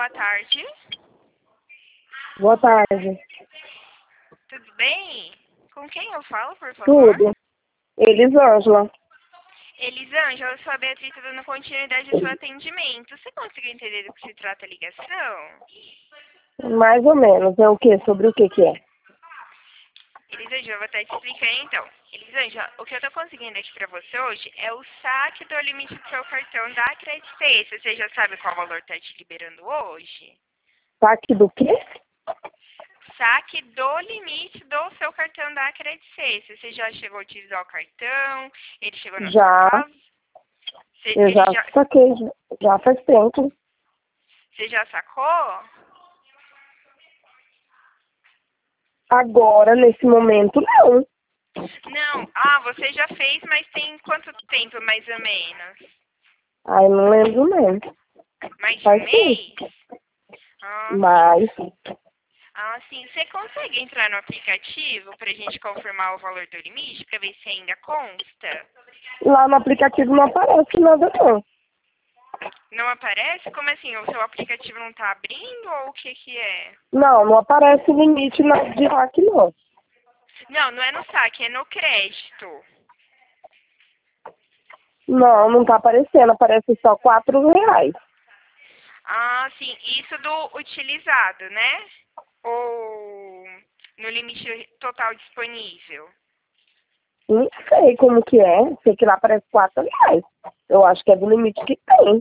boa tarde. Boa tarde. Tudo bem? Com quem eu falo, por favor? Tudo. Elisângela. Elisângela, eu sou a Beatriz, tô dando continuidade ao seu atendimento. Você conseguiu entender do que se trata a ligação? Mais ou menos. É o quê? Sobre o que é? Elisângela, eu vou até te explicar então. Elisângela, o que eu tô conseguindo aqui pra você hoje é o saque do limite do seu cartão da Credit Suisse. Você já sabe qual valor tá te liberando hoje? Saque do quê? Saque do limite do seu cartão da Credit Suisse. Você já chegou a utilizar o cartão? Ele chegou na sua Já. casa? Eu já saquei. Já faz tempo. Você já sacou? Agora, nesse momento, não. Não. Você já fez, mas tem quanto tempo, mais ou menos? Ai, não lembro não. Mais de um Faz mês? tempo. Ah, Mas, sim. Você consegue entrar no aplicativo pra gente confirmar o valor do limite, pra ver se ainda consta? lá no aplicativo não aparece nada não. Não aparece? Como assim? O seu aplicativo não tá abrindo ou o que que é? Não aparece limite de hack, não. Não, não é no saque, é no crédito. Não tá aparecendo. Aparece só R$ 4. Sim. Isso do utilizado, né? Ou no limite total disponível? Não sei como que é. Sei que lá aparece R$ 4. Eu acho que é do limite que tem.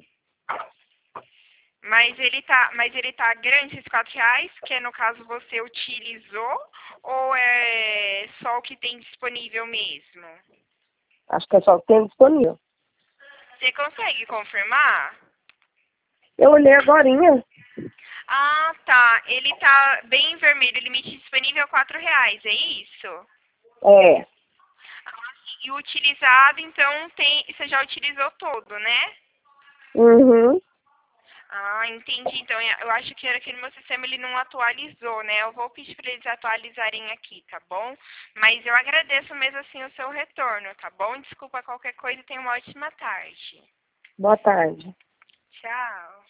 Mas ele tá grande, esses R$ 4, que no caso você utilizou, ou é só o que tem disponível mesmo? Acho que é só o que tem disponível. Você consegue confirmar? Eu olhei agorinha. Tá. Ele tá bem vermelho, limite disponível R$ 4, é isso? É. Sim. E o utilizado, então, você já utilizou todo, né? Uhum. Entendi. Então, eu acho que era que no meu sistema ele não atualizou, né? Eu vou pedir para eles atualizarem aqui, tá bom? Mas eu agradeço mesmo assim o seu retorno, tá bom? Desculpa qualquer coisa e tenha uma ótima tarde. Boa tarde. Tchau.